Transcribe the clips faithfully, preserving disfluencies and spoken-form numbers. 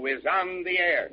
is on the air.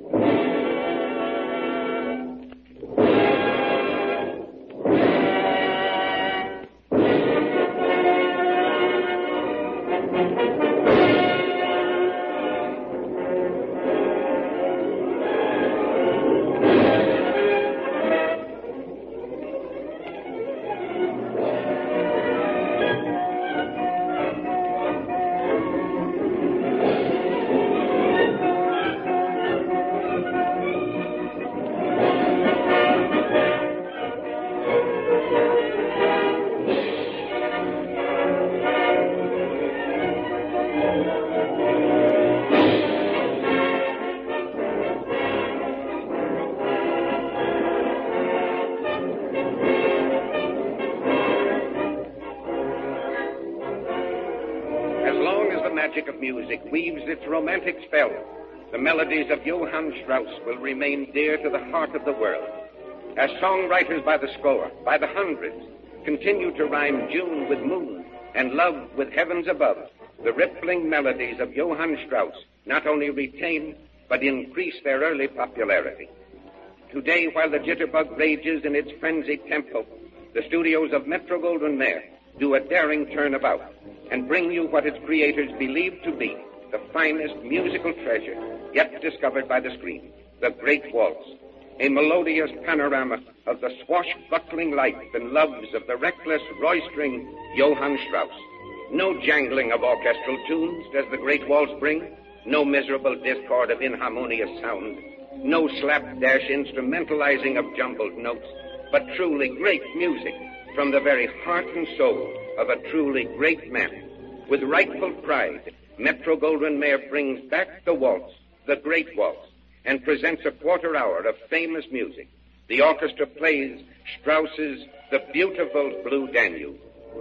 Of music weaves its romantic spell, the melodies of Johann Strauss will remain dear to the heart of the world. As songwriters by the score, by the hundreds, continue to rhyme June with moon and love with heavens above, the rippling melodies of Johann Strauss not only retain but increase their early popularity. Today, while the jitterbug rages in its frenzied tempo, the studios of Metro-Goldwyn-Mayer do a daring turnabout and bring you what its creators believed to be the finest musical treasure yet discovered by the screen, the Great Waltz, a melodious panorama of the swashbuckling life and loves of the reckless, roistering Johann Strauss. No jangling of orchestral tunes does the Great Waltz bring, no miserable discord of inharmonious sound, no slapdash instrumentalizing of jumbled notes, but truly great music from the very heart and soul of a truly great man. With rightful pride, Metro-Goldwyn-Mayer brings back the waltz, the Great Waltz, and presents a quarter hour of famous music. The orchestra plays Strauss's The Beautiful Blue Danube.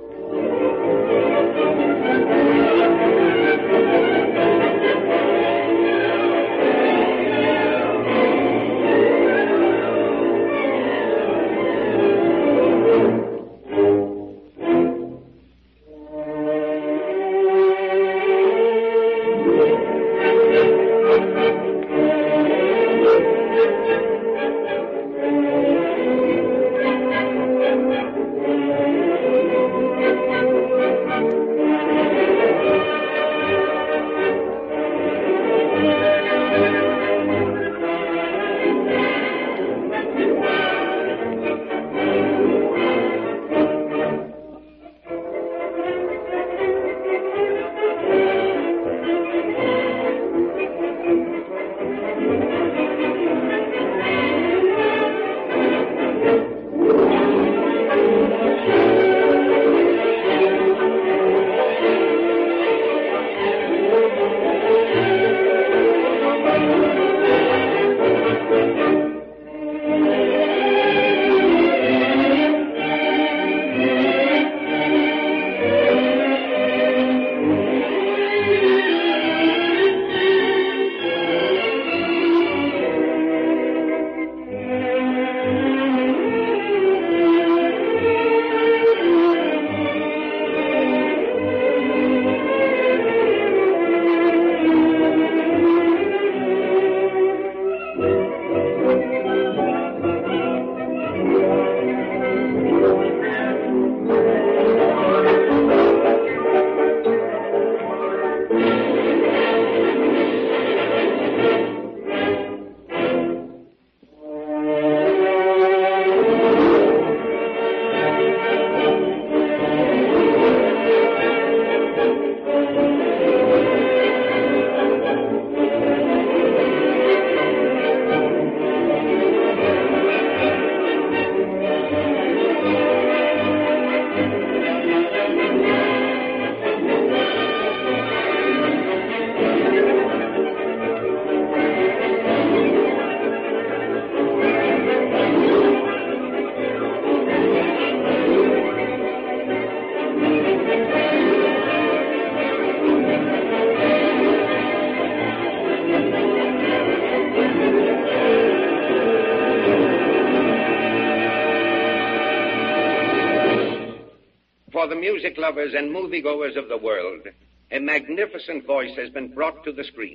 For the music lovers and moviegoers of the world, a magnificent voice has been brought to the screen.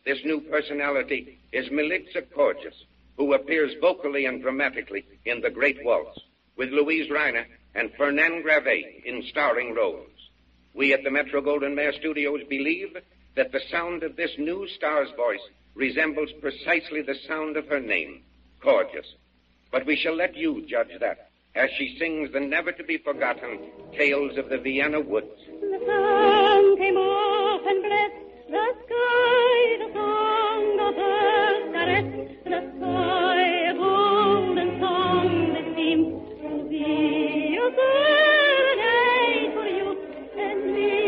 This new personality is Milica Gorgeous, who appears vocally and dramatically in The Great Waltz, with Louise Reiner and Fernand Gravet in starring roles. We at the Metro Golden Mare Studios believe that the sound of this new star's voice resembles precisely the sound of her name, Gorgeous. But we shall let you judge that as she sings the never-to-be-forgotten tales of the Vienna woods. The sun came off and blessed the sky, the song of birds caressed the sky, a golden song that seemed to be a serenade for you and me.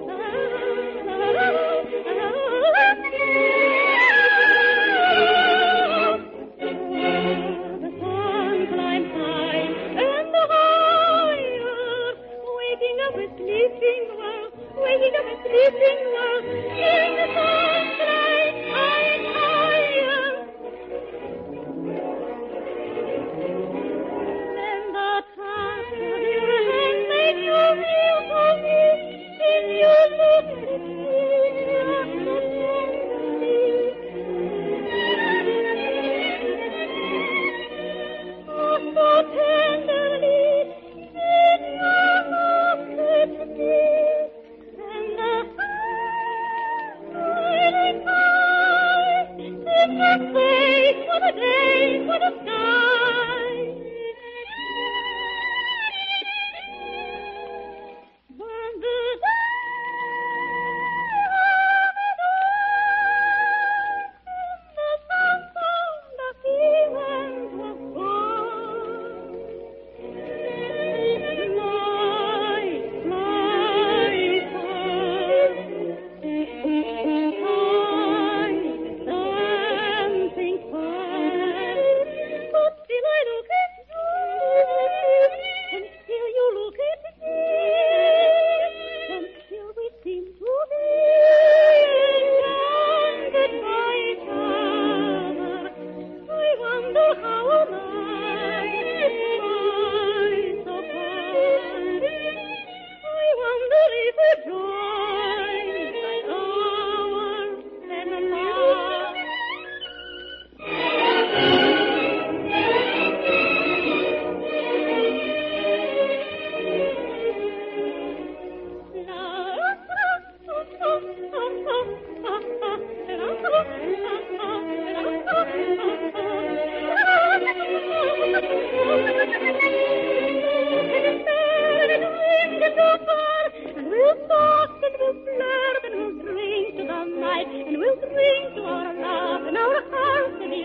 The sun climbed high and higher, waking up a sleeping world, waking up a sleeping world, in the sunlight high and higher. Then the touch of your hand made you feel so near, then you looked at me just so tenderly. Oh, so tenderly, then you looked at me. And the silent night, in your face, what a day, what a sky. When the the sun found the feelings were gone. Fly, fly, far. Fly, dancing far. But still I look at you, and still you look at me, and still we seem to be enchanted by each other. I wonder how am I, I so far. I wonder if a joy like ours can last. And we'll talk and we'll flirt and we'll drink to the night, and we'll drink to our love and our hearts to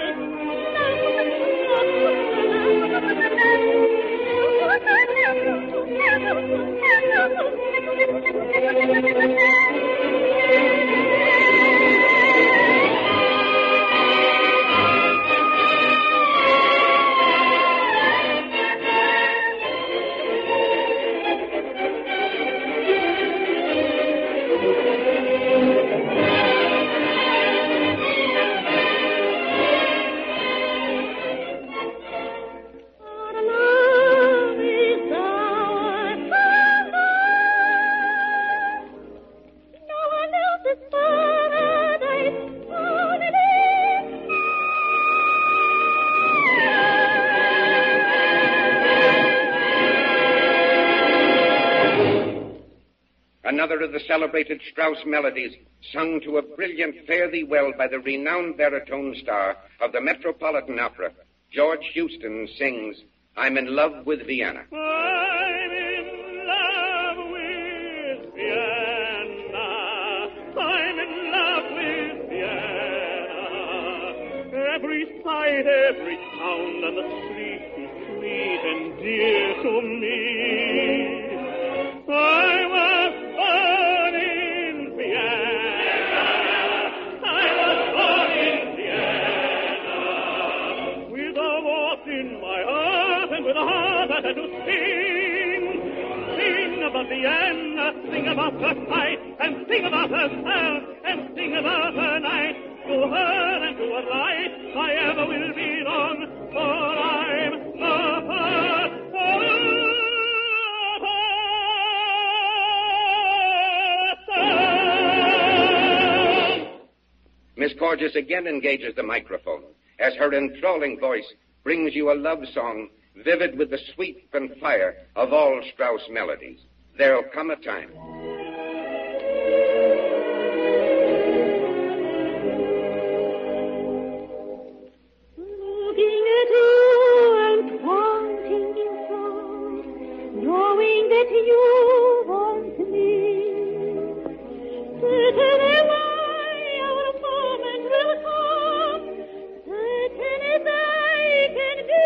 Our love is our paradise. No one else's paradise, only this. Another of the celebrated Strauss melodies, sung to a brilliant Fare Thee Well by the renowned baritone star of the Metropolitan Opera, George Houston, sings I'm in Love with Vienna. I'm in love with Vienna. I'm in love with Vienna. Every sight, every sound, and the street is sweet and dear to me. I was born in Vienna. I was born in Vienna. With a waltz in my heart and with a heart that had to sing. Sing about Vienna, sing about her sight, and sing about her sound, and sing about her night. To her and to her life I ever will belong, for I'm a part of her. Corgis again engages the microphone as her enthralling voice brings you a love song vivid with the sweep and fire of all Strauss melodies. There'll come a time. Looking at you and wanting you so, knowing that you want me. Certain why our moment will come, certain as I can be.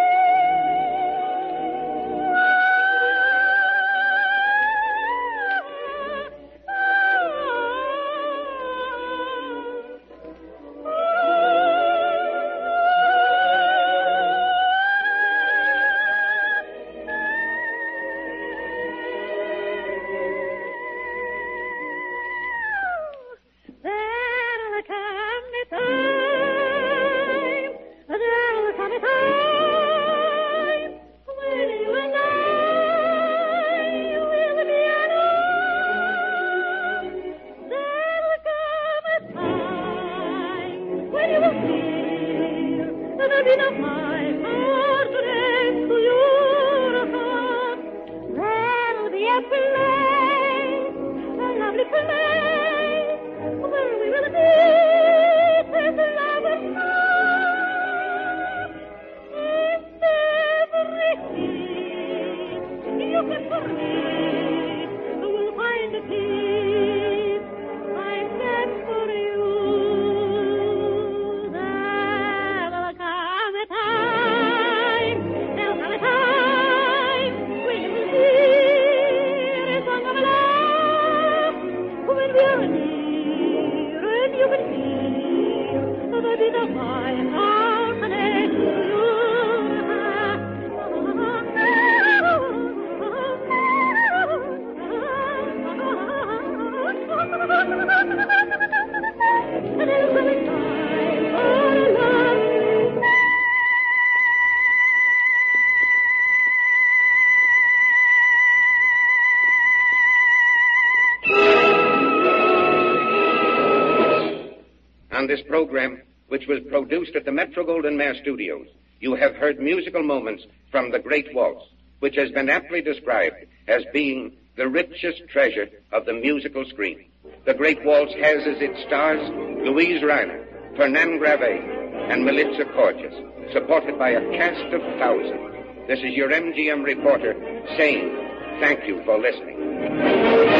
On this program, which was produced at the Metro-Goldwyn-Mayer Studios, you have heard musical moments from The Great Waltz, which has been aptly described as being the richest treasure of the musical screen. The Great Waltz has as its stars Louise Reiner, Fernand Gravet, and Militza Corgis, supported by a cast of thousands. This is your M G M reporter saying thank you for listening.